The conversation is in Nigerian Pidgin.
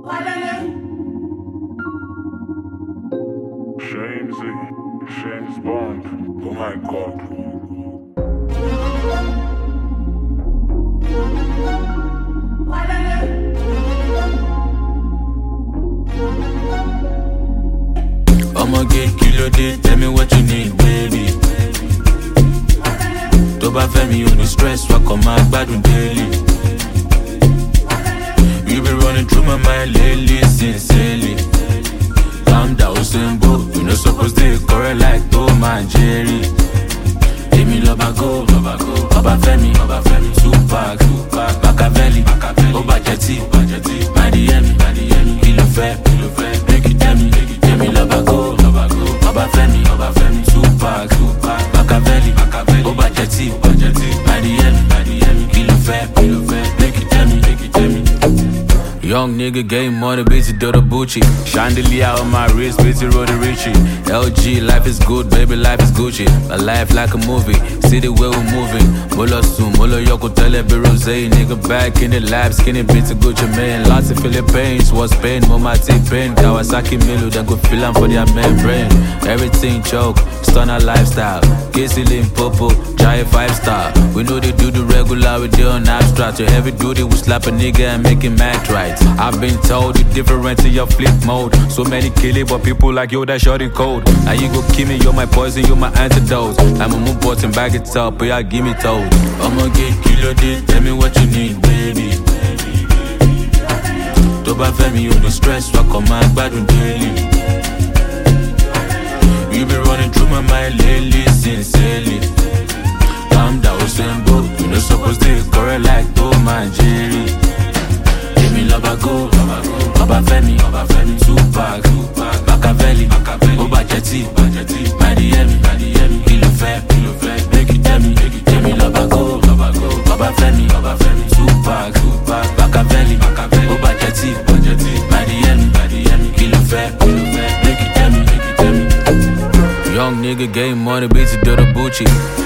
James Bond, oh my god. I'ma get kilo day, tell me what you need, baby. Tó bá fẹ́ mi ò ní stress, wá kàn máa gbádùn daily. You been running through my mind lately, sincerely. Calm down, Simbo, you no supposed to correct like Tom and Jerry. Èmi lọ́ba go, Ọba Fẹ́mi, Tupac, Machiavelli, ó bàjẹ́ tí, Miami, kí ló fẹ́, make you tell me. Èmi lọ́ba go, Ọba Fẹ́mi, Tupac, Machiavelli, ó bàjẹ́ tí, Miami, kí ló fẹ́, make you tell me. Young nigga getting money, bitch, do the Bucci. Chandelier on my wrist, bitch, roll the Richie. LG, life is good, baby, life is Gucci. My life like a movie, see the way we're moving. Molo soon, molo yoko tele be rose. Nigga back in the lab, skinny bitch, a Gucci man. Lots of Philippines, was pain, mama pain. Kawasaki Milu, then go feel for their membrane. Everything choke, stunner lifestyle. Casey Limpopo, try a 5-star. We know they do the regular, we do on abstract. Your heavy duty, we slap a nigga and make him act right. I've been told you different in your flip mode. So many kill it, but people like you that short and cold. Now you go kill me, you're my poison, you're my antidote. I'm a move button, bag it up, but y'all give me told. I'ma get kilo day, tell me what you need, baby. Tó bá fẹ́ mi ò ní stress, wá kàn máa gbádùn daily. You been running through my mind lately, sincerely. Calm down, Simbo, you no supposed to correct like Tom and Jerry. Èmi lọ́ba go, Ọba Fẹ́mi, Tupac, Machiavelli, ó bàjẹ́ tí, Miami, kí ló fẹ́, make you tell me. Èmi lọ́ba go, Ọba Fẹ́mi, Tupac, Machiavelli, ó bàjẹ́ tí, Miami, kí ló fẹ́, make you tell me. Young nigga getting money, bitch, do the Bucci.